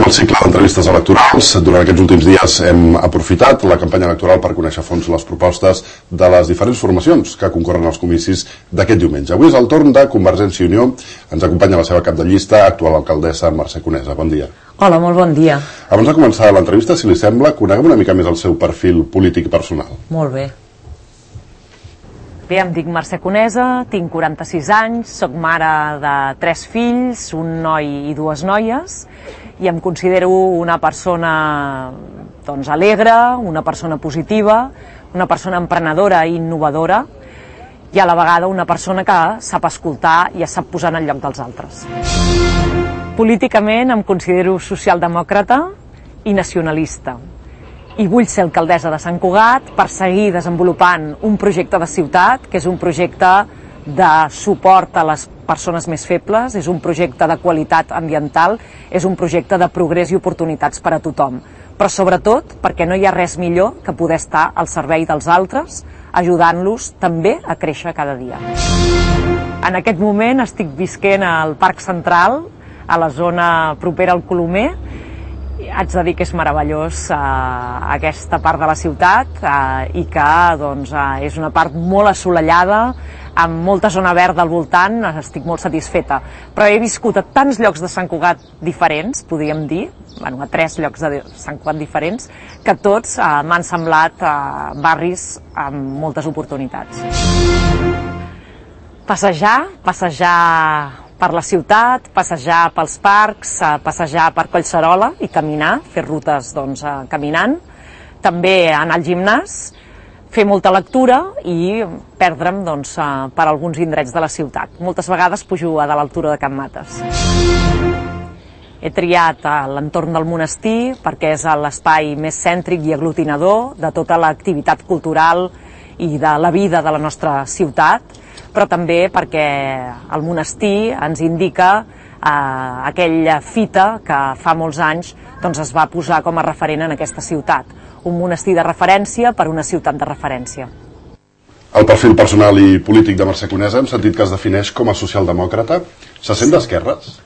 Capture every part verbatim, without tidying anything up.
el cicle d'entrevistes electorals. Durant aquests últims dies hem aprofitat la campanya electoral per conèixer a fons les propostes de les diferents formacions que concorren als comicis d'aquest diumenge. Avui és el torn de Convergència i Unió. Ens acompanya la seva cap de llista, actual alcaldessa Mercè Conesa. Bon dia. Hola, molt bon dia. Abans de començar l'entrevista, si li sembla, coneguem una mica més el seu perfil polític i personal. Molt bé. Bé, em dic Mercè Conesa, tinc quaranta-sis anys, soc mare de tres fills, un noi i dues noies, i em considero una persona doncs, alegre, una persona positiva, una persona emprenedora i innovadora, i a la vegada una persona que sap escoltar i es sap posar en el lloc dels altres. Políticament em considero socialdemòcrata i nacionalista, i vull ser alcaldessa de Sant Cugat per seguir desenvolupant un projecte de ciutat, que és un projecte de suport a les persones més febles, és un projecte de qualitat ambiental, és un projecte de progrés i oportunitats per a tothom. Però sobretot perquè no hi ha res millor que poder estar al servei dels altres, ajudant-los també a créixer cada dia. En aquest moment estic visquent al Parc Central, a la zona propera al Colomer. Haig de dir que és meravellós eh, aquesta part de la ciutat eh, i que doncs, eh, és una part molt assolellada, amb molta zona verda al voltant, estic molt satisfeta. Però he viscut a tants llocs de Sant Cugat diferents, podríem dir, bueno, a tres llocs de Sant Cugat diferents, que tots eh, m'han semblat eh, barris amb moltes oportunitats. Passejar, passejar per la ciutat, passejar pels parcs, passejar per Collserola i caminar, fer rutes doncs, caminant, també anar al gimnàs, fer molta lectura i perdre'm doncs, per alguns indrets de la ciutat. Moltes vegades pujo a de l'altura de Can Mates. He triat l'entorn del monestir perquè és l'espai més cèntric i aglutinador de tota l'activitat cultural i de la vida de la nostra ciutat, però també perquè el monestir ens indica eh, aquella fita que fa molts anys doncs, es va posar com a referent en aquesta ciutat. Un monestir de referència per una ciutat de referència. El perfil personal i polític de Mercè Conesa hem sentit que es defineix com a socialdemòcrata. Se sent d'esquerres?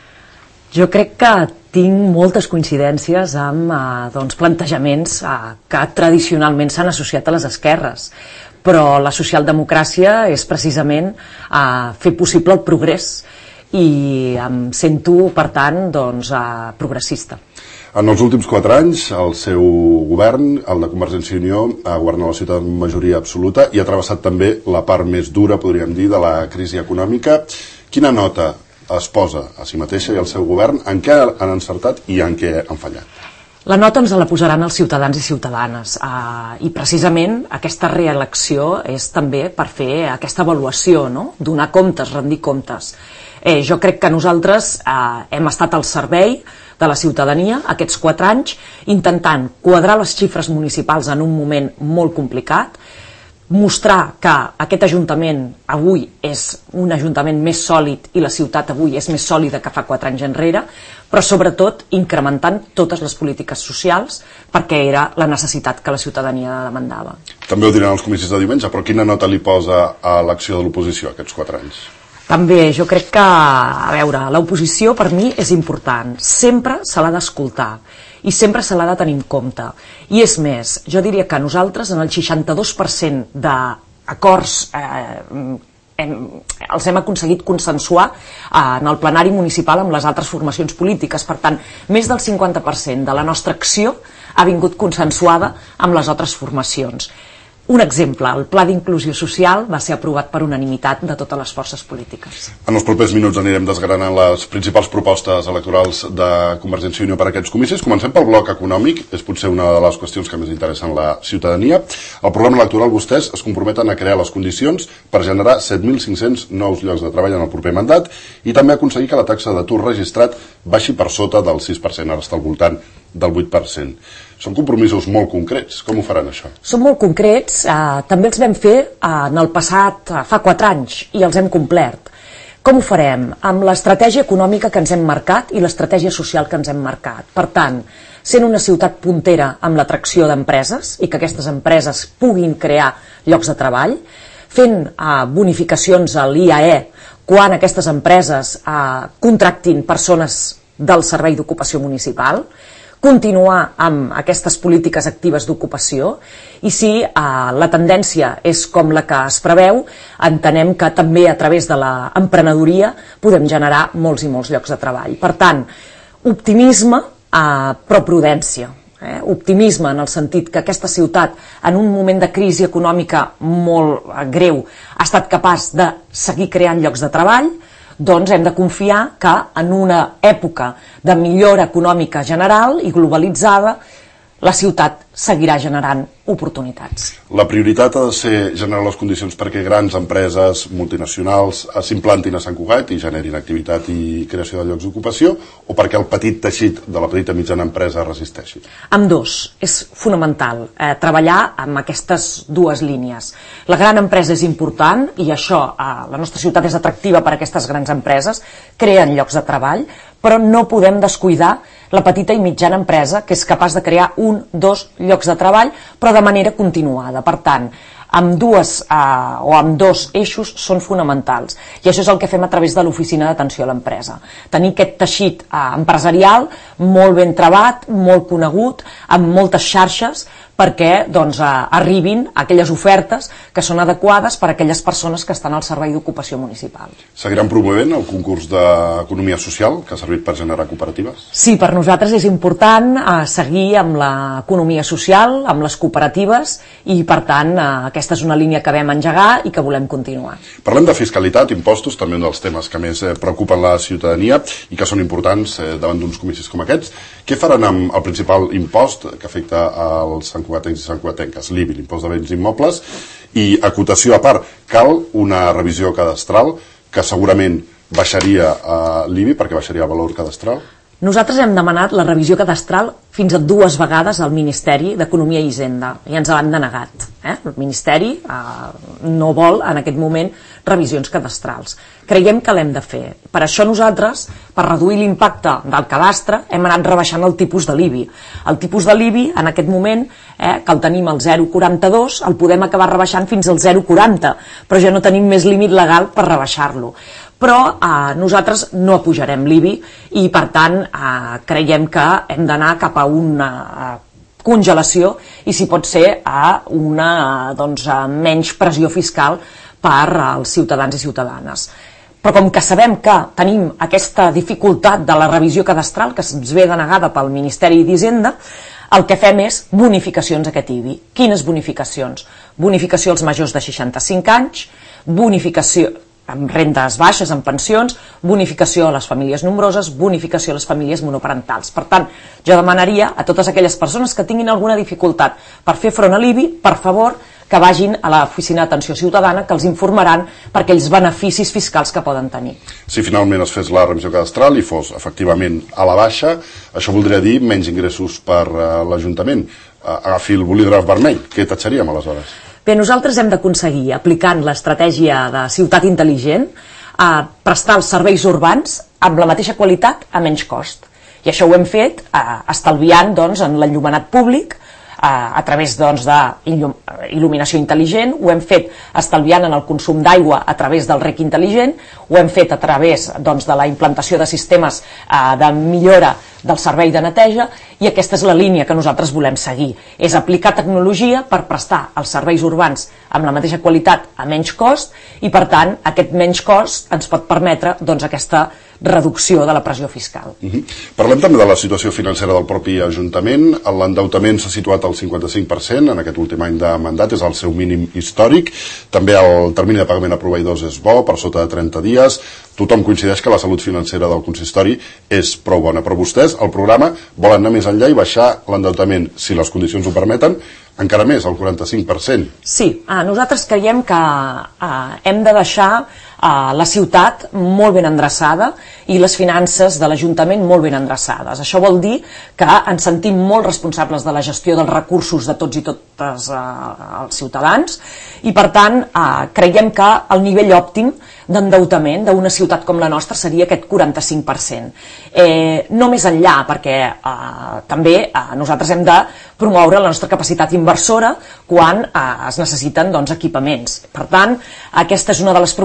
Jo crec que tinc moltes coincidències amb eh, doncs, plantejaments eh, que tradicionalment s'han associat a les esquerres. Però la socialdemocràcia és precisament eh, fer possible el progrés i em sento, per tant, doncs, eh, progressista. En els últims quatre anys, el seu govern, el de Convergència i Unió, ha governat la ciutat amb majoria absoluta i ha travessat també la part més dura, podríem dir, de la crisi econòmica. Quina nota es posa a si mateixa i al seu govern? En què han encertat i en què han fallat? La nota ens la posaran els ciutadans i ciutadanes eh, i precisament aquesta reelecció és també per fer aquesta avaluació, no? Donar comptes, rendir comptes. Eh, jo crec que nosaltres eh, hem estat al servei de la ciutadania aquests quatre anys intentant quadrar les xifres municipals en un moment molt complicat, mostrar que aquest ajuntament avui és un ajuntament més sòlid i la ciutat avui és més sòlida que fa quatre anys enrere, però sobretot incrementant totes les polítiques socials perquè era la necessitat que la ciutadania demandava. També ho diran els comicis de diumenge, però quina nota li posa a l'acció de l'oposició aquests quatre anys? També, jo crec que, a veure, l'oposició per mi és important, sempre se l'ha d'escoltar i sempre se l'ha de tenir en compte. I és més, jo diria que nosaltres en el seixanta-dos per cent d'acords eh, hem, els hem aconseguit consensuar eh, en el plenari municipal amb les altres formacions polítiques. Per tant, més del cinquanta per cent de la nostra acció ha vingut consensuada amb les altres formacions. Un exemple, el Pla d'Inclusió Social va ser aprovat per unanimitat de totes les forces polítiques. En els propers minuts anirem desgranant les principals propostes electorals de Convergència i Unió per a aquests comicis. Comencem pel bloc econòmic, és potser una de les qüestions que més interessen la ciutadania. Al programa electoral vostès es comprometen a crear les condicions per generar set mil cinc-cents nous llocs de treball en el proper mandat i també aconseguir que la taxa d'atur registrat baixi per sota del sis per cent, ara està al voltant del vuit per cent. Són compromisos molt concrets. Com ho faran, això? Són molt concrets. Eh, també els vam fer eh, en el passat, eh, fa quatre anys, i els hem complert. Com ho farem? Amb l'estratègia econòmica que ens hem marcat i l'estratègia social que ens hem marcat. Per tant, sent una ciutat puntera amb l'atracció d'empreses i que aquestes empreses puguin crear llocs de treball, fent eh, bonificacions a l'I A E quan aquestes empreses eh, contractin persones del Servei d'Ocupació Municipal, continuar amb aquestes polítiques actives d'ocupació, i si eh, la tendència és com la que es preveu, entenem que també a través de l'emprenedoria podem generar molts i molts llocs de treball. Per tant, optimisme, eh, però prudència. Eh? Optimisme en el sentit que aquesta ciutat, en un moment de crisi econòmica molt greu, ha estat capaç de seguir creant llocs de treball. Doncs hem de confiar que en una època de millora econòmica general i globalitzada, la ciutat seguirà generant oportunitats. La prioritat ha de ser generar les condicions perquè grans empreses multinacionals s'implantin a Sant Cugat i generin activitat i creació de llocs d'ocupació, o perquè el petit teixit de la petita i mitjana empresa resisteixi? Ambdós. És fonamental eh, treballar amb aquestes dues línies. La gran empresa és important i això, eh, la nostra ciutat és atractiva per a aquestes grans empreses, creen llocs de treball, però no podem descuidar la petita i mitjana empresa que és capaç de crear un, dos llocs de treball, però de manera continuada. Per tant, amb dues eh, o amb dos eixos són fonamentals, i això és el que fem a través de l'oficina d'atenció a l'empresa. Tenir aquest teixit eh, empresarial molt ben trebat, molt conegut, amb moltes xarxes, perquè doncs, eh, arribin aquelles ofertes que són adequades per a aquelles persones que estan al Servei d'Ocupació Municipal. Seguiran promovent el concurs d'Economia Social, que ha servit per generar cooperatives? Sí, per nosaltres és important eh, seguir amb l'economia social, amb les cooperatives, i per tant eh, aquesta és una línia que vam engegar i que volem continuar. Parlem de fiscalitat, impostos, també un dels temes que més eh, preocupen la ciutadania i que són importants eh, davant d'uns comicis com aquests. Què faran amb el principal impost que afecta als santcugatencs i santcugatenques, l'I B I, l'impost de béns immobles? I acotació a part, cal una revisió cadastral que segurament baixaria eh, l'I B I perquè baixaria el valor cadastral? Nosaltres hem demanat la revisió cadastral fins a dues vegades al Ministeri d'Economia i Hisenda i ens l'han denegat. Eh? El Ministeri eh, no vol en aquest moment revisions cadastrals. Creiem que l'hem de fer. Per això nosaltres, per reduir l'impacte del cadastre, hem anat rebaixant el tipus de l'I B I. El tipus de l'I B I, en aquest moment, eh, que el tenim al zero coma quaranta-dos, el podem acabar rebaixant fins al zero coma quaranta, però ja no tenim més límit legal per rebaixar-lo. Però eh, nosaltres no apujarem l'I B I i, per tant, eh, creiem que hem d'anar cap a una eh, congelació i, si pot ser, a una eh, doncs, a menys pressió fiscal per als ciutadans i ciutadanes. Però com que sabem que tenim aquesta dificultat de la revisió cadastral que ens ve denegada pel Ministeri d'Hisenda, el que fem és bonificacions a aquest I B I. Quines bonificacions? Bonificació als majors de seixanta-cinc anys, bonificació amb rendes baixes, amb pensions, bonificació a les famílies nombroses, bonificació a les famílies monoparentals. Per tant, jo demanaria a totes aquelles persones que tinguin alguna dificultat per fer front a l'I B I, per favor, que vagin a l'Oficina d'Atenció Ciutadana, que els informaran per aquells beneficis fiscals que poden tenir. Si finalment es fes la revisió cadastral i fos efectivament a la baixa, això voldria dir menys ingressos per uh, l'Ajuntament. Uh, agafi el bolígraf vermell, què tatxaríem aleshores? Bé, nosaltres hem d'aconseguir, aplicant l'estratègia de ciutat intel·ligent, a prestar els serveis urbans amb la mateixa qualitat a menys cost. I això ho hem fet eh, estalviant doncs, en l'enllumenat públic, eh, a través doncs, d'il·luminació intel·ligent, ho hem fet estalviant en el consum d'aigua a través del rec intel·ligent, ho hem fet a través doncs, de la implantació de sistemes eh, de millora del servei de neteja, i aquesta és la línia que nosaltres volem seguir. És aplicar tecnologia per prestar els serveis urbans amb la mateixa qualitat a menys cost, i per tant aquest menys cost ens pot permetre doncs, aquesta reducció de la pressió fiscal. Uh-huh. Parlem també de la situació financera del propi Ajuntament. L'endeutament s'ha situat al cinquanta-cinc per cent en aquest últim any de mandat, és el seu mínim històric. També el termini de pagament a proveïdors és bo, per sota de trenta dies. Tothom coincideix que la salut financera del consistori és prou bona, però vostès, el programa, volen anar més enllà i baixar l'endeutament, si les condicions ho permeten, encara més, al quaranta-cinc per cent. Sí, eh, nosaltres creiem que eh, hem de deixar eh, la ciutat molt ben endreçada i les finances de l'Ajuntament molt ben endreçades. Això vol dir que ens sentim molt responsables de la gestió dels recursos de tots i totes eh, els ciutadans, i per tant eh, creiem que el nivell òptim d'endeutament d'una ciutat com la nostra seria aquest quaranta-cinc per cent. Eh, no més enllà, perquè eh, també eh, nosaltres hem de promoure la nostra capacitat inversora quan eh, es necessiten doncs, equipaments. Per tant, aquesta és una de les propostes que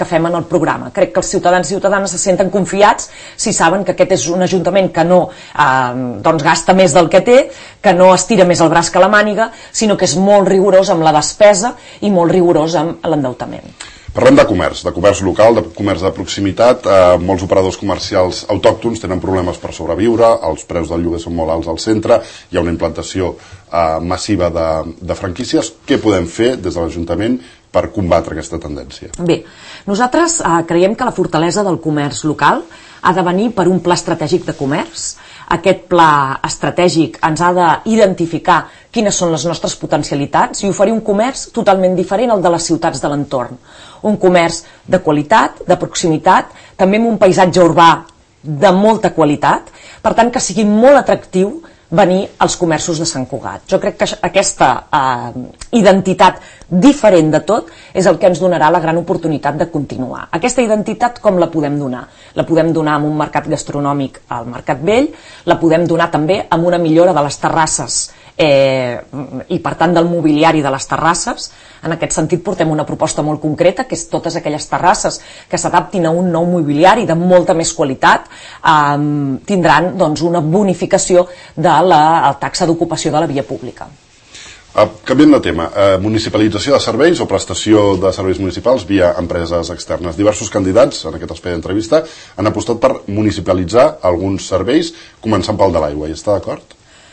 fem en el programa. Crec que els ciutadans i ciutadanes se senten confiats si saben que aquest és un ajuntament que no eh, doncs gasta més del que té, que no estira més el braç que la màniga, sinó que és molt rigorós amb la despesa i molt rigorós amb l'endeutament. Parlem de comerç, de comerç local, de comerç de proximitat. Eh, molts operadors comercials autòctons tenen problemes per sobreviure, els preus del lloguer són molt alts al centre, hi ha una implantació eh, massiva de, de franquícies. Què podem fer des de l'Ajuntament per combatre aquesta tendència? Bé, nosaltres eh, creiem que la fortalesa del comerç local ha de venir per un pla estratègic de comerç. Aquest pla estratègic ens ha d'identificar quines són les nostres potencialitats i oferir un comerç totalment diferent al de les ciutats de l'entorn. Un comerç de qualitat, de proximitat, també amb un paisatge urbà de molta qualitat, per tant que sigui molt atractiu venir als comerços de Sant Cugat. Jo crec que aquesta eh, identitat diferent de tot és el que ens donarà la gran oportunitat de continuar. Aquesta identitat com la podem donar? La podem donar amb un mercat gastronòmic al Mercat Vell, la podem donar també amb una millora de les terrasses eh, i per tant del mobiliari de les terrasses. En aquest sentit portem una proposta molt concreta, que és totes aquelles terrasses que s'adaptin a un nou mobiliari de molta més qualitat eh, tindran doncs, una bonificació de la taxa d'ocupació de la via pública. Uh, canviem de tema. Uh, municipalització de serveis o prestació de serveis municipals via empreses externes. Diversos candidats en aquest espai d'entrevista han apostat per municipalitzar alguns serveis, començant pel de l'aigua. Hi està d'acord?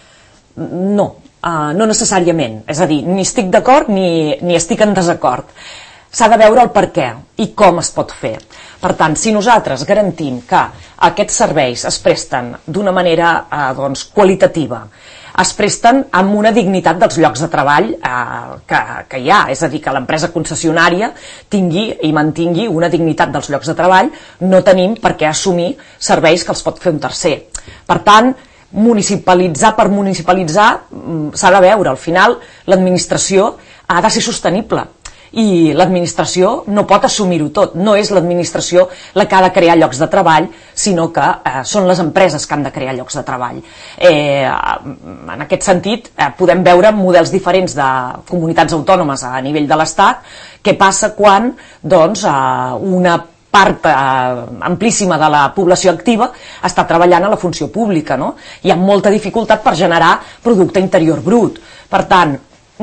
No, uh, no necessàriament. És a dir, ni estic d'acord ni, ni estic en desacord. S'ha de veure el per què i com es pot fer. Per tant, si nosaltres garantim que aquests serveis es presten d'una manera eh, doncs, qualitativa, es presten amb una dignitat dels llocs de treball eh, que, que hi ha, és a dir, que l'empresa concessionària tingui i mantingui una dignitat dels llocs de treball, no tenim per què assumir serveis que els pot fer un tercer. Per tant, municipalitzar per municipalitzar s'ha de veure. Al final, l'administració ha de ser sostenible. I l'administració no pot assumir-ho tot. No és l'administració la que ha de crear llocs de treball, sinó que eh, són les empreses que han de crear llocs de treball. Eh, en aquest sentit, eh, podem veure models diferents de comunitats autònomes a nivell de l'Estat. Què passa quan doncs, eh, una part eh, amplíssima de la població activa està treballant a la funció pública, no? Hi ha molta dificultat per generar producte interior brut. Per tant,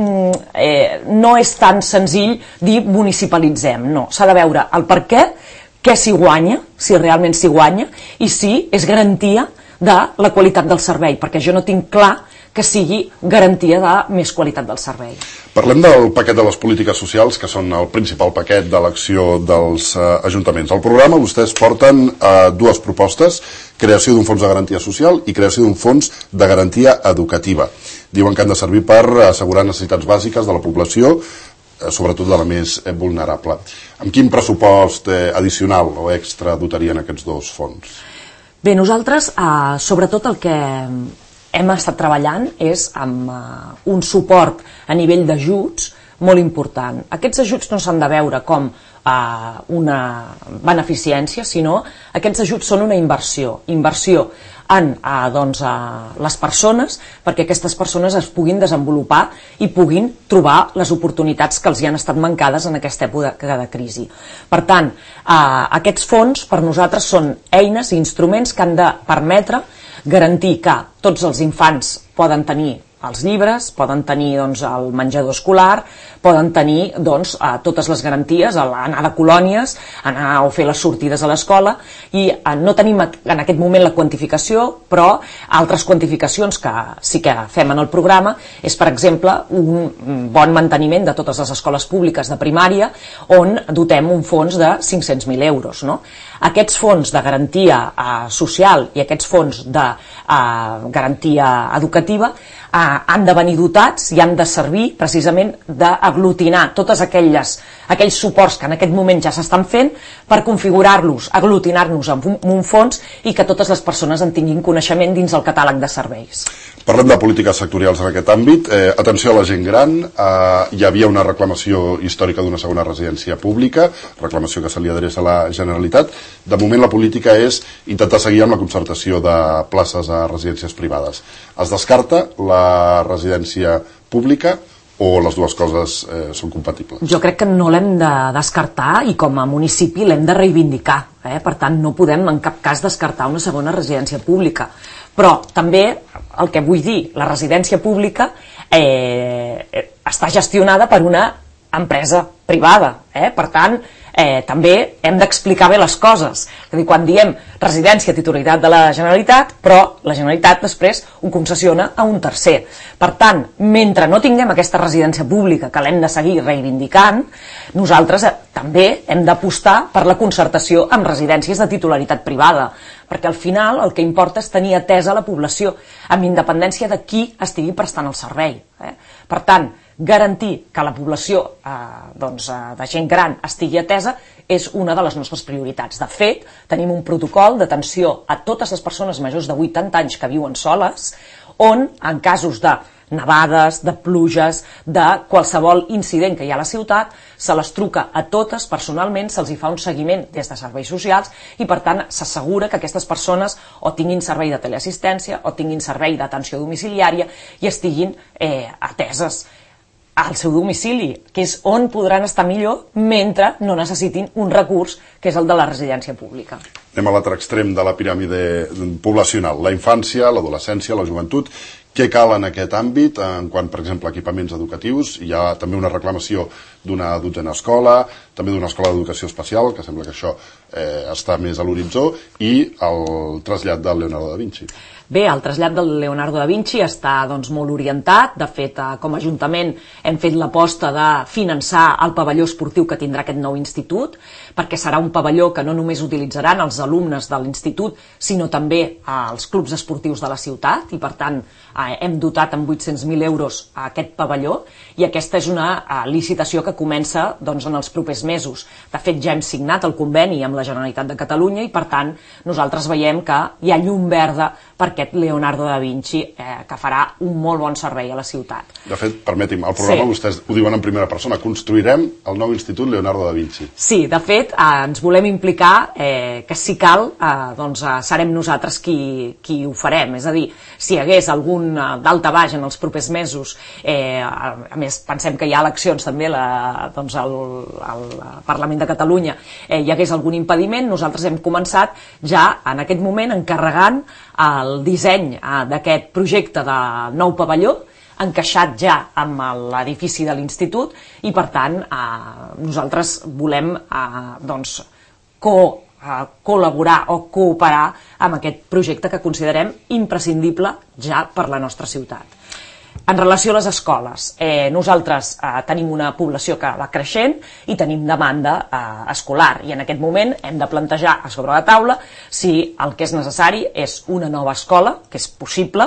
Eh, no és tan senzill dir municipalitzem, no, s'ha de veure el per què, què s'hi guanya, si realment s'hi guanya i si és garantia de la qualitat del servei, perquè jo no tinc clar que sigui garantia de més qualitat del servei. Parlem del paquet de les polítiques socials, que són el principal paquet de l'acció dels eh, ajuntaments. Al programa vostès porten eh, dues propostes, creació d'un fons de garantia social i creació d'un fons de garantia educativa. Diuen que han de servir per assegurar necessitats bàsiques de la població, eh, sobretot de la més eh, vulnerable. Amb quin pressupost eh, addicional o extra dotarien aquests dos fons? Bé, nosaltres, eh, sobretot el que hem estat treballant és amb uh, un suport a nivell d'ajuts molt important. Aquests ajuts no s'han de veure com uh, una beneficència, sinó aquests ajuts són una inversió. Inversió en uh, doncs, uh, les persones, perquè aquestes persones es puguin desenvolupar i puguin trobar les oportunitats que els hi han estat mancades en aquesta època de crisi. Per tant, uh, aquests fons per nosaltres són eines i instruments que han de permetre garantir que tots els infants poden tenir els llibres, poden tenir doncs, el menjador escolar, poden tenir doncs, eh, totes les garanties, anar de colònies, anar o fer les sortides a l'escola, i eh, no tenim en aquest moment la quantificació, però altres quantificacions que sí que fem en el programa és, per exemple, un bon manteniment de totes les escoles públiques de primària, on dotem un fons de cinc-cents mil euros. No? Aquests fons de garantia eh, social i aquests fons de eh, garantia educativa eh, han de venir dotats i han de servir precisament d'aglutinar totes aquelles, aquells suports que en aquest moment ja s'estan fent per configurar-los, aglutinar-nos en un, un fons i que totes les persones en tinguin coneixement dins el catàleg de serveis. Parlem de polítiques sectorials en aquest àmbit. Eh, atenció a la gent gran. Eh, hi havia una reclamació històrica d'una segona residència pública, reclamació que se li adreça a la Generalitat. De moment la política és intentar seguir amb la concertació de places a residències privades. Es descarta la residència pública o les dues coses eh, són compatibles? Jo crec que no l'hem de descartar i com a municipi l'hem de reivindicar. Eh? Per tant, no podem en cap cas descartar una segona residència pública. Però també, el que vull dir, la residència pública eh, està gestionada per una empresa privada. Eh? Per tant, eh, també hem d'explicar bé les coses. És a dir, quan diem residència titularitat de la Generalitat, però la Generalitat després ho concessiona a un tercer. Per tant, mentre no tinguem aquesta residència pública, que l'hem de seguir reivindicant, nosaltres també hem d'apostar per la concertació amb residències de titularitat privada, perquè al final el que importa és tenir atesa la població, amb independència de qui estigui prestant el servei. Eh? Per tant, garantir que la població eh, doncs, eh, de gent gran estigui atesa és una de les nostres prioritats. De fet, tenim un protocol d'atenció a totes les persones majors de vuitanta anys que viuen soles, on en casos de nevades, de pluges, de qualsevol incident que hi ha a la ciutat, se les truca a totes personalment, se'ls hi fa un seguiment des de serveis socials i per tant s'assegura que aquestes persones o tinguin servei de teleassistència o tinguin servei d'atenció domiciliària i estiguin eh, ateses al seu domicili, que és on podran estar millor mentre no necessitin un recurs, que és el de la residència pública. Anem a l'altre extrem de la piràmide poblacional, la infància, l'adolescència, la joventut. Què cal en aquest àmbit, en quant, per exemple, a equipaments educatius? Hi ha també una reclamació d'una dotzena escola, també d'una escola d'educació especial, que sembla que això eh, està més a l'horitzó, i el trasllat del Leonardo da Vinci. Bé, el trasllat del Leonardo da Vinci està doncs, molt orientat. De fet, com a Ajuntament hem fet l'aposta de finançar el pavelló esportiu que tindrà aquest nou institut, perquè serà un pavelló que no només utilitzaran els alumnes de l'institut, sinó també els clubs esportius de la ciutat, i per tant hem dotat amb vuit-cents mil euros a aquest pavelló, i aquesta és una licitació que comença doncs, en els propers mesos. De fet, ja hem signat el conveni amb la Generalitat de Catalunya i, per tant, nosaltres veiem que hi ha llum verda per aquest Leonardo da Vinci, eh, que farà un molt bon servei a la ciutat. De fet, permeti'm, al programa sí. Vostès ho diuen en primera persona, construirem el nou Institut Leonardo da Vinci. Sí, de fet, eh, ens volem implicar eh, que si cal, eh, doncs eh, serem nosaltres qui, qui ho farem. És a dir, si hi hagués algun eh, daltabaix en els propers mesos, eh, a, a més pensem que hi ha eleccions també la, doncs al, al Parlament de Catalunya, eh, hi hagués algun impediment, nosaltres hem començat ja en aquest moment encarregant el disseny eh, d'aquest projecte de nou pavelló, encaixat ja amb l'edifici de l'institut, i per tant eh, nosaltres volem eh, doncs, co, eh, col·laborar o cooperar amb aquest projecte que considerem imprescindible ja per la nostra ciutat. En relació a les escoles, eh, nosaltres eh, tenim una població que va creixent i tenim demanda eh, escolar, i en aquest moment hem de plantejar a sobre la taula si el que és necessari és una nova escola, que és possible,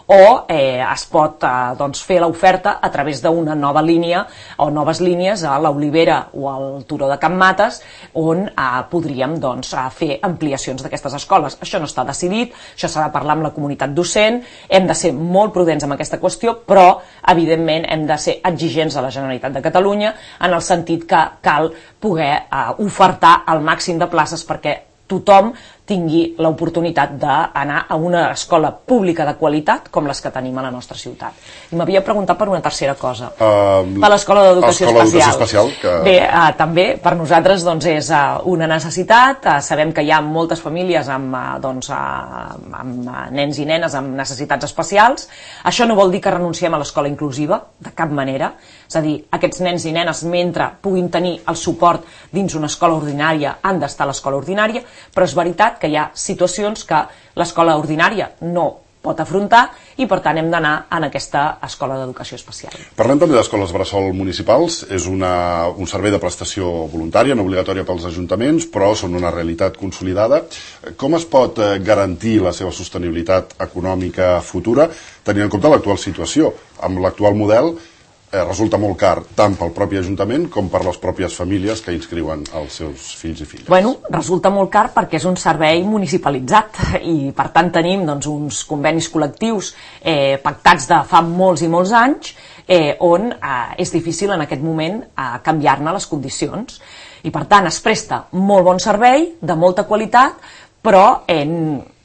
o eh, es pot eh, doncs fer l'oferta a través d'una nova línia o noves línies a l'Olivera o al Turó de Can Mates, on eh, podríem doncs, eh, fer ampliacions d'aquestes escoles. Això no està decidit, això s'ha de parlar amb la comunitat docent, hem de ser molt prudents amb aquesta qüestió, però evidentment hem de ser exigents a la Generalitat de Catalunya en el sentit que cal poder eh, ofertar el màxim de places perquè tothom tingui l'oportunitat d'anar a una escola pública de qualitat com les que tenim a la nostra ciutat. I m'havia preguntat per una tercera cosa, uh, per l'escola d'educació especial. especial que... Bé, uh, també per nosaltres doncs, és uh, una necessitat, uh, sabem que hi ha moltes famílies amb, uh, doncs, uh, amb uh, nens i nenes amb necessitats especials. Això no vol dir que renunciem a l'escola inclusiva, de cap manera. És a dir, aquests nens i nenes, mentre puguin tenir el suport dins una escola ordinària, han d'estar a l'escola ordinària, però és veritat que hi ha situacions que l'escola ordinària no pot afrontar i per tant hem d'anar en aquesta escola d'educació especial. Parlem també d'escoles bressol municipals. És una, un servei de prestació voluntària, no obligatòria pels ajuntaments, però són una realitat consolidada. Com es pot garantir la seva sostenibilitat econòmica futura tenint en compte l'actual situació? Amb l'actual model Eh, resulta molt car tant pel propi Ajuntament com per les pròpies famílies que inscriuen els seus fills i filles. Bueno, resulta molt car perquè és un servei municipalitzat i per tant tenim doncs, uns convenis col·lectius eh, pactats de fa molts i molts anys eh, on eh, és difícil en aquest moment eh, canviar-ne les condicions i per tant es presta molt bon servei, de molta qualitat, però eh,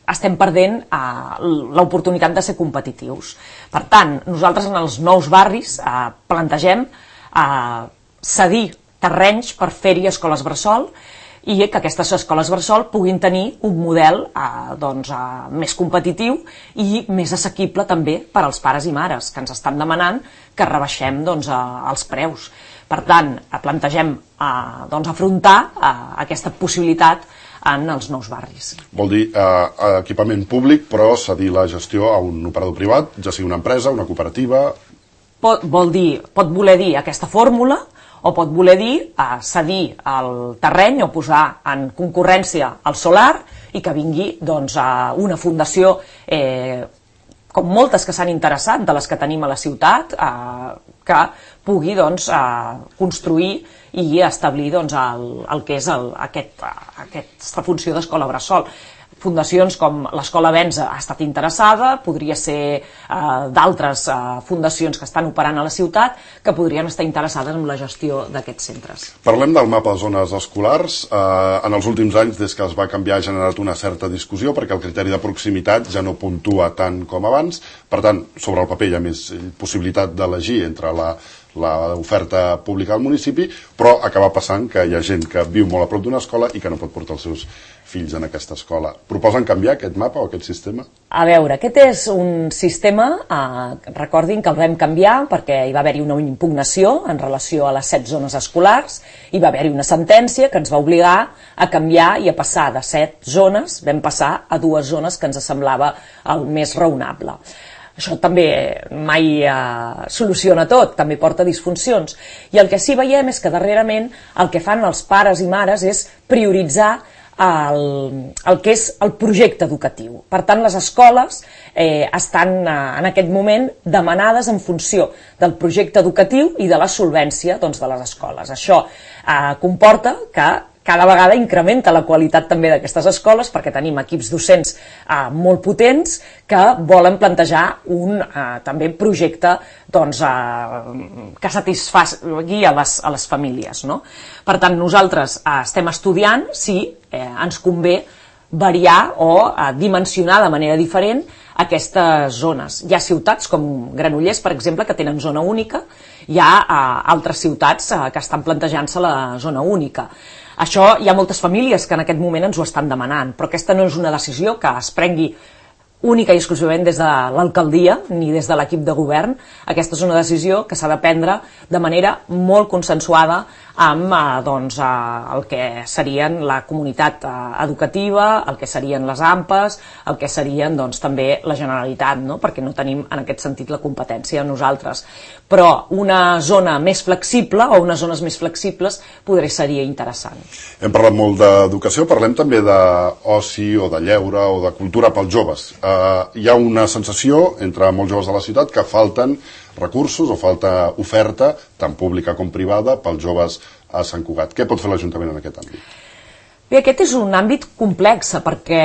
estem perdent eh, l'oportunitat de ser competitius. Per tant, nosaltres en els nous barris eh, plantegem eh, cedir terrenys per fer-hi escoles bressol i que aquestes escoles bressol puguin tenir un model eh, doncs, eh, més competitiu i més assequible també per als pares i mares, que ens estan demanant que rebaixem doncs, eh, els preus. Per tant, plantegem eh, doncs, afrontar eh, aquesta possibilitat en els nous barris. Vol dir eh, equipament públic, però cedir la gestió a un operador privat, ja sigui una empresa, una cooperativa... Pot, vol dir, pot voler dir aquesta fórmula, o pot voler dir eh, cedir el terreny o posar en concurrència el solar i que vingui doncs, a una fundació, eh, com moltes que s'han interessat, de les que tenim a la ciutat, eh, que pugui doncs, eh, construir i establir doncs, el, el que és el, aquest, aquesta funció d'escola bressol. Fundacions com l'Escola Benza ha estat interessada, podria ser eh, d'altres eh, fundacions que estan operant a la ciutat que podrien estar interessades en la gestió d'aquests centres. Parlem del mapa de zones escolars. Eh, en els últims anys, des que es va canviar, ha generat una certa discussió perquè el criteri de proximitat ja no puntua tant com abans. Per tant, sobre el paper hi ha més possibilitat d'elegir entre la l'oferta pública al municipi, però acaba passant que hi ha gent que viu molt a prop d'una escola i que no pot portar els seus fills en aquesta escola. Proposen canviar aquest mapa o aquest sistema? A veure, aquest és un sistema, eh, recordin que el vam canviar perquè hi va haver-hi una impugnació en relació a les set zones escolars, hi va haver-hi una sentència que ens va obligar a canviar i a passar de set zones, vam passar a dues zones que ens semblava el més raonable. Això també mai eh, soluciona tot, també porta disfuncions. I el que sí veiem és que darrerament el que fan els pares i mares és prioritzar el, el que és el projecte educatiu. Per tant, les escoles eh, estan eh, en aquest moment demanades en funció del projecte educatiu i de la solvència doncs, de les escoles. Això eh, comporta que cada vegada incrementa la qualitat també d'aquestes escoles perquè tenim equips docents eh, molt potents que volen plantejar un eh, també projecte doncs, eh, que satisfagui a les, a les famílies. No? Per tant, nosaltres eh, estem estudiant si eh, ens convé variar o eh, dimensionar de manera diferent aquestes zones. Hi ha ciutats com Granollers, per exemple, que tenen zona única, hi ha eh, altres ciutats eh, que estan plantejant-se la zona única. Això hi ha moltes famílies que en aquest moment ens ho estan demanant, però aquesta no és una decisió que es prengui única i exclusivament des de l'alcaldia ni des de l'equip de govern. Aquesta és una decisió que s'ha de prendre de manera molt consensuada amb eh, doncs, eh, el que serien la comunitat eh, educativa, el que serien les A M P Es, el que serien doncs, també la Generalitat, no? Perquè no tenim en aquest sentit la competència nosaltres. Però una zona més flexible o unes zones més flexibles podria seria interessant. Hem parlat molt d'educació, parlem també d'oci o de lleure o de cultura pels joves. Uh, hi ha una sensació entre molts joves de la ciutat que falten recursos o falta oferta, tant pública com privada, pels joves a Sant Cugat. Què pot fer l'Ajuntament en aquest àmbit? Bé, aquest és un àmbit complex perquè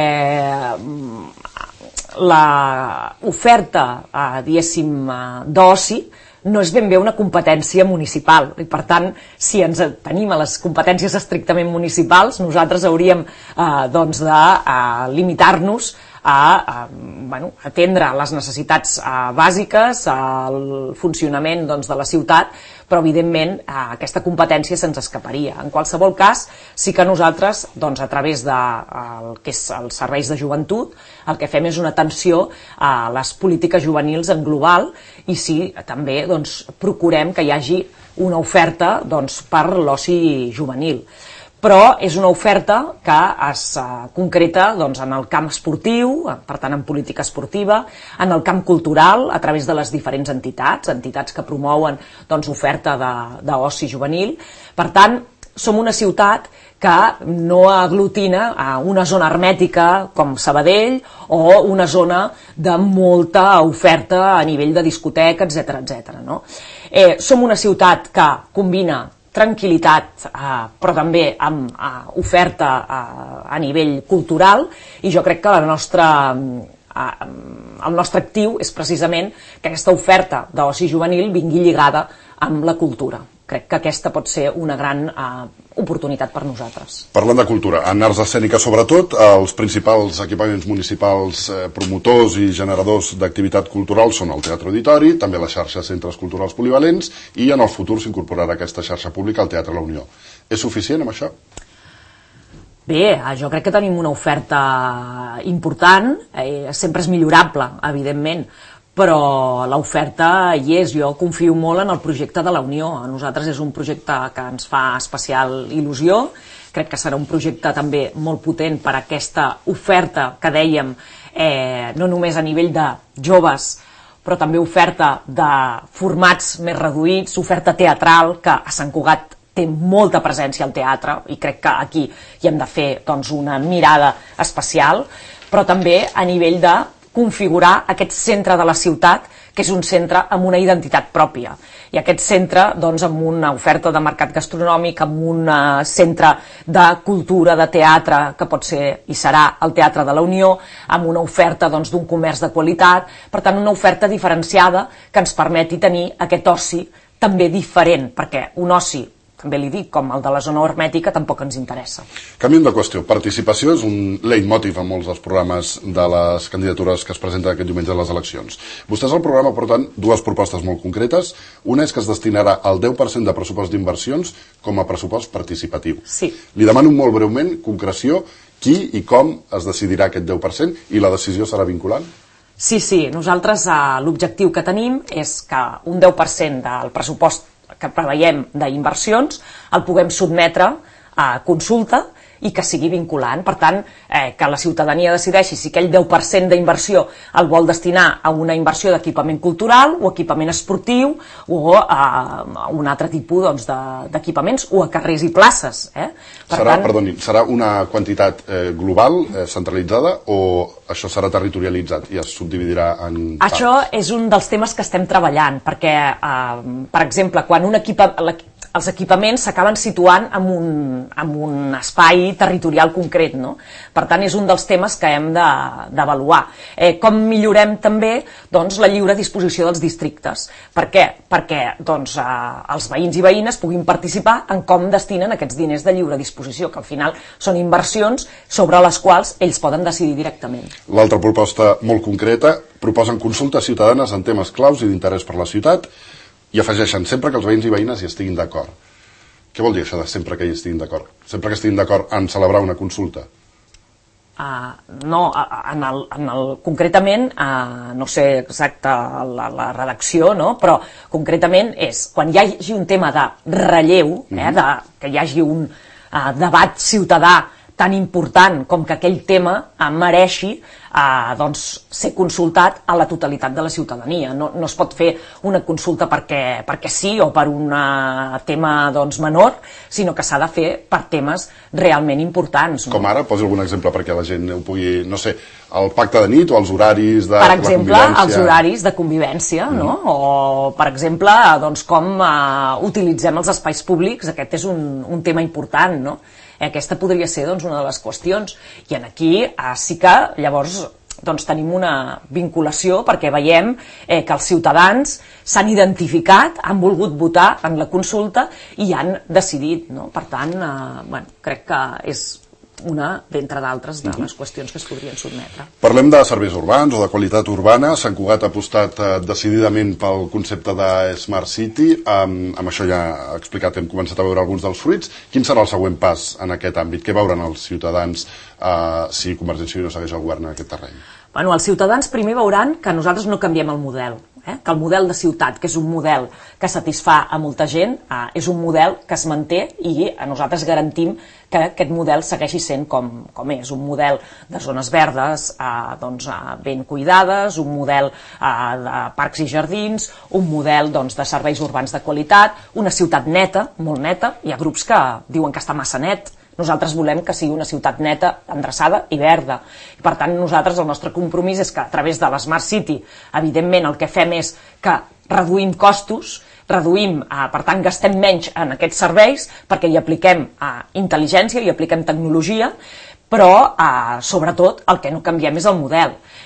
l'oferta, eh, diguéssim, d'oci no és ben bé una competència municipal i per tant, si ens tenim a les competències estrictament municipals, nosaltres hauríem eh, doncs de eh, limitar-nos a, a bueno, atendre les necessitats eh, bàsiques, el funcionament doncs, de la ciutat, però evidentment eh, aquesta competència se'ns escaparia. En qualsevol cas, sí que nosaltres, doncs, a través de el que és els serveis de joventut, el que fem és una atenció a les polítiques juvenils en global i sí, també doncs, procurem que hi hagi una oferta doncs, per l'oci juvenil. Però és una oferta que es uh, concreta doncs, en el camp esportiu, per tant en política esportiva, en el camp cultural, a través de les diferents entitats, entitats que promouen doncs, oferta d'oci juvenil. Per tant, som una ciutat que no aglutina a una zona hermètica com Sabadell o una zona de molta oferta a nivell de discoteca, etcètera, etcètera. No? Eh, som una ciutat que combina tranquil·litat, eh, però també amb eh, oferta eh, a nivell cultural i jo crec que la nostra, eh, el nostre actiu és precisament que aquesta oferta d'oci juvenil vingui lligada amb la cultura, crec que aquesta pot ser una gran eh, oportunitat per nosaltres. Parlant de cultura, en arts escèniques sobretot, els principals equipaments municipals eh, promotors i generadors d'activitat cultural són el Teatre Auditori, també la xarxa de centres culturals polivalents i en el futur s'incorporarà aquesta xarxa pública al Teatre La Unió. És suficient amb això? Bé, jo crec que tenim una oferta important, eh, sempre és millorable, evidentment, però l'oferta hi és. Jo confio molt en el projecte de la Unió. A nosaltres és un projecte que ens fa especial il·lusió. Crec que serà un projecte també molt potent per aquesta oferta que dèiem, eh, no només a nivell de joves, però també oferta de formats més reduïts, oferta teatral, que a Sant Cugat té molta presència al teatre i crec que aquí hi hem de fer doncs, una mirada especial, però també a nivell de configurar aquest centre de la ciutat, que és un centre amb una identitat pròpia. I aquest centre, doncs, amb una oferta de mercat gastronòmic, amb un centre de cultura, de teatre, que pot ser i serà el Teatre de la Unió, amb una oferta doncs, d'un comerç de qualitat, per tant, una oferta diferenciada que ens permeti tenir aquest oci també diferent, perquè un oci, també li dic, com el de la zona hermètica, tampoc ens interessa. Canviem de qüestió. Participació és un leitmotiv en molts dels programes de les candidatures que es presenten aquest diumenge a les eleccions. Vostès al programa porten dues propostes molt concretes. Una és que es destinarà el deu per cent de pressupost d'inversions com a pressupost participatiu. Sí. Li demano molt breument, concreció, qui i com es decidirà aquest deu per cent i la decisió serà vinculant? Sí, sí. Nosaltres eh, l'objectiu que tenim és que un deu per cent del pressupost que preveiem d'inversions el puguem sotmetre a consulta i que sigui vinculant. Per tant, eh, que la ciutadania decideixi si aquell deu per cent d'inversió el vol destinar a una inversió d'equipament cultural o equipament esportiu o a, a un altre tipus doncs, d'equipaments o a carrers i places. Eh? Per serà, tant, perdoni, serà una quantitat eh, global, eh, centralitzada, o això serà territorialitzat i es subdividirà en parts? Això és un dels temes que estem treballant, perquè, eh, per exemple, quan un equipa, els equipaments s'acaben situant en un, en un espai territorial concret, no? Per tant, és un dels temes que hem d'avaluar. De, eh, com millorem també doncs, la lliure disposició dels districtes? Per què? Perquè doncs, eh, els veïns i veïnes puguin participar en com destinen aquests diners de lliure disposició, que al final són inversions sobre les quals ells poden decidir directament. L'altra proposta molt concreta, proposen consultes ciutadanes en temes claus i d'interès per la ciutat i afegeixen sempre que els veïns i veïnes hi estiguin d'acord. Què vol dir això de sempre que hi estiguin d'acord? Sempre que estiguin d'acord en celebrar una consulta? Uh, no, en el, en el, concretament, uh, no sé exacte la, la redacció, no? Però concretament és quan hi hagi un tema de relleu, eh, de, que hi hagi un uh, debat ciutadà tan important com que aquell tema eh, mereixi eh, doncs, ser consultat a la totalitat de la ciutadania. No, no es pot fer una consulta perquè, perquè sí o per un tema doncs, menor, sinó que s'ha de fer per temes realment importants. No? Com ara? Posi algun exemple perquè la gent ho pugui, no sé, el pacte de nit o els horaris de per exemple, la convivència. Els horaris de convivència, mm. no? O, per exemple, doncs, com uh, utilitzem els espais públics, aquest és un, un tema important, no? Aquesta podria ser doncs, una de les qüestions. I en aquí uh, sí que llavors doncs, tenim una vinculació perquè veiem eh, que els ciutadans s'han identificat, han volgut votar en la consulta i han decidit. No? Per tant, eh, bueno, crec que és una d'entre d'altres de les qüestions que es podrien sotmetre. Parlem de serveis urbans o de qualitat urbana. Sant Cugat ha apostat eh, decididament pel concepte de Smart City. Um, amb això ja he explicat, hem començat a veure alguns dels fruits. Quin serà el següent pas en aquest àmbit? Què veuran els ciutadans uh, si Convergència i Unió segueix el govern en aquest terreny? Bueno, els ciutadans primer veuran que nosaltres no canviem el model, eh? Que el model de ciutat, que és un model que satisfà a molta gent, eh, és un model que es manté i a nosaltres garantim que aquest model segueixi sent com, com és, un model de zones verdes eh, doncs, eh, ben cuidades, un model eh, de parcs i jardins, un model doncs, de serveis urbans de qualitat, una ciutat neta, molt neta. Hi ha grups que diuen que està massa net. Nosaltres volem que sigui una ciutat neta, endreçada i verda. I per tant, nosaltres, el nostre compromís és que a través de l'Smart City, evidentment, el que fem és que reduïm costos, reduïm, eh, per tant, gastem menys en aquests serveis perquè hi apliquem eh, intel·ligència, hi apliquem tecnologia, però, eh, sobretot, el que no canviem és el model.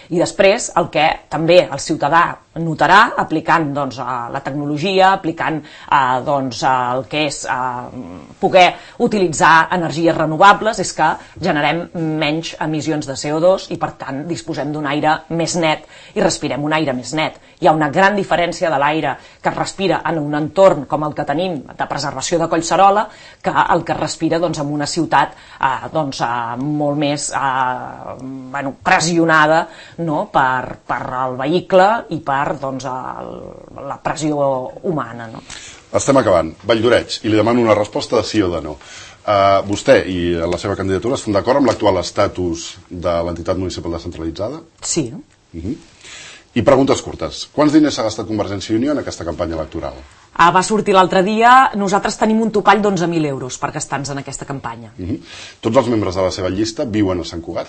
I després el que també el ciutadà notarà aplicant doncs, la tecnologia, aplicant eh, doncs, el que és eh, poder utilitzar energies renovables, és que generem menys emissions de C O dos i per tant disposem d'un aire més net i respirem un aire més net. Hi ha una gran diferència de l'aire que es respira en un entorn com el que tenim de preservació de Collserola que el que es respira doncs, en una ciutat eh, doncs, eh, molt més eh, bueno, pressionada, no? per, per el vehicle i per doncs, el, la pressió humana. No? Estem acabant. Valldoreig, i li demano una resposta de sí o de no. Uh, vostè i la seva candidatura estan d'acord amb l'actual estatus de l'entitat municipal descentralitzada? Sí. Uh-huh. I preguntes curtes. Quants diners s'ha gastat Convergència i Unió en aquesta campanya electoral? Ah, va sortir l'altre dia, nosaltres tenim un topall d'onze mil euros per gastar-nos en aquesta campanya. Uh-huh. Tots els membres de la seva llista viuen a Sant Cugat?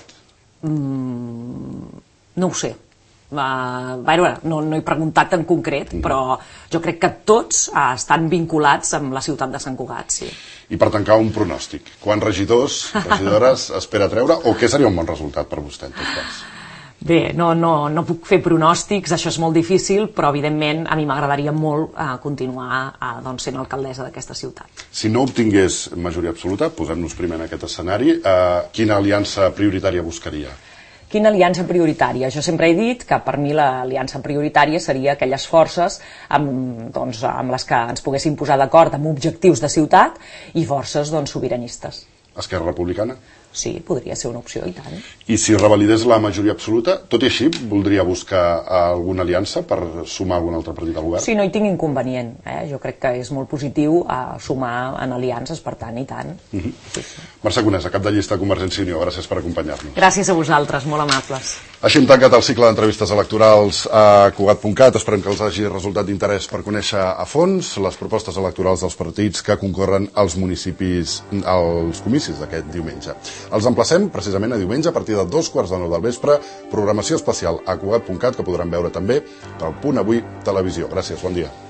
Mm, no ho sé. Uh, bueno, no, no he preguntat en concret, uh-huh. però jo crec que tots uh, estan vinculats amb la ciutat de Sant Cugat, sí. I per tancar un pronòstic, quants regidors, regidores espera treure, o què seria un bon resultat per vostè, en tot cas? Bé, no, no, no puc fer pronòstics, això és molt difícil, però evidentment a mi m'agradaria molt eh, continuar eh, doncs, sent alcaldessa d'aquesta ciutat. Si no obtingués majoria absoluta, posem-nos primer en aquest escenari, eh, quina aliança prioritària buscaria? Quina aliança prioritària? Jo sempre he dit que per mi l'aliança prioritària seria aquelles forces amb, doncs, amb les que ens poguessin posar d'acord amb objectius de ciutat i forces doncs, sobiranistes. Esquerra Republicana? Sí, podria ser una opció, i tant. I si revalidés la majoria absoluta, tot i així, voldria buscar alguna aliança per sumar algun altre partit al govern? Sí, no hi tinc inconvenient. Eh? Jo crec que és molt positiu a sumar en aliances, per tant, i tant. Uh-huh. Sí, sí. Mercè Conesa, cap de llista de Convergència i Unió, gràcies per acompanyar-nos. Gràcies a vosaltres, molt amables. Així hem tancat el cicle d'entrevistes electorals a Cugat punt cat. Esperem que els hagi resultat d'interès per conèixer a fons les propostes electorals dels partits que concorren als municipis, als comicis d'aquest diumenge. Els emplacem precisament a diumenge a partir de dos quarts de nou del vespre, programació especial a Cugat punt cat que podran veure també pel Punt Avui Televisió. Gràcies, bon dia.